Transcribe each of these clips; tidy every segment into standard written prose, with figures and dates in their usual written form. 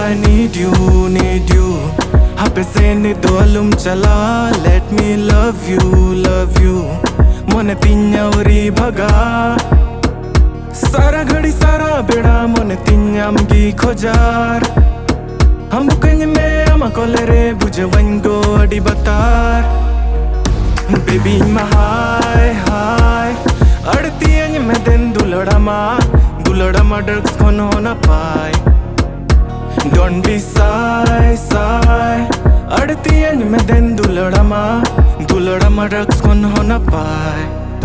I need you. Hape se ni dolum chala, let me love you. Mone tinya uri bhaga, सारा घड़ी सारा बेड़ा मन तिन्याम गी खोजार हम कहीं में अमा कोलेरे बुझे वंगो अडी बतार बेबी मा हाय अड़ती अंग में दिन दुलड़ा मा ड्रग्स कौन होना पाए डोंट बी साय अड़ती अंग में दिन दुलड़ा मा ड्रग्स कौन होना पाए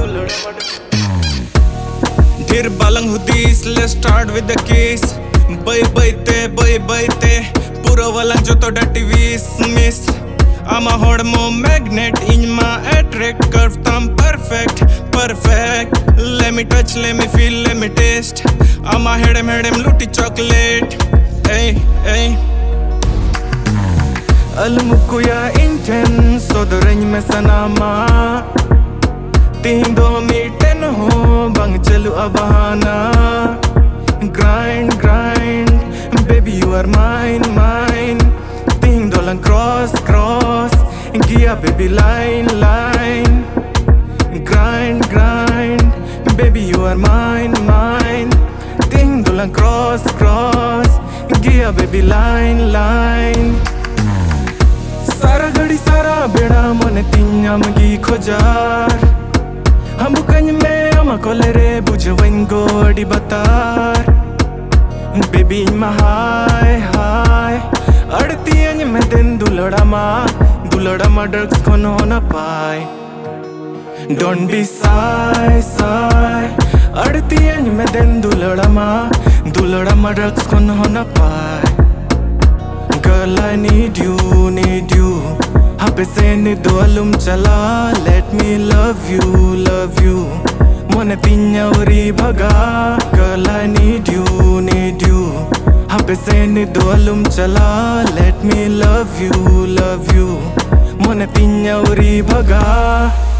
Dear balang hudis, let's start with the kiss. Bye te, puro walang joto dirty miss. I'm a hormone magnet in my attract curve thumb perfect. Let me touch, let me feel, let me taste. I'm a head him luti chocolate. Hey. Almukuya intense, so the range me sanama. तीन दो मीटे न हो बंग चलू अबहाना grind baby you are mine तीन दो लन cross गिया baby line grind baby you are mine तीन दो लन cross गिया baby line सारा घड़ी सारा बेड़ा मन तिन्याम गी खोजार हम कहीं में अमा कोलेरे बुझे वंगो अडी बतार बेबी मा हाय अड़ती अंग में दिन दुलड़ा मा ड्रग्स कौन होना पाए डोंट बी साय अड़ती अंग में दिन दुलड़ा मा ड्रग्स कौन होना पाए girl I need you hape se ni dolum chala let me love you mone tinya uri bhaga girl I need you hape se ni dolum chala let me love you mone tinya uri bhaga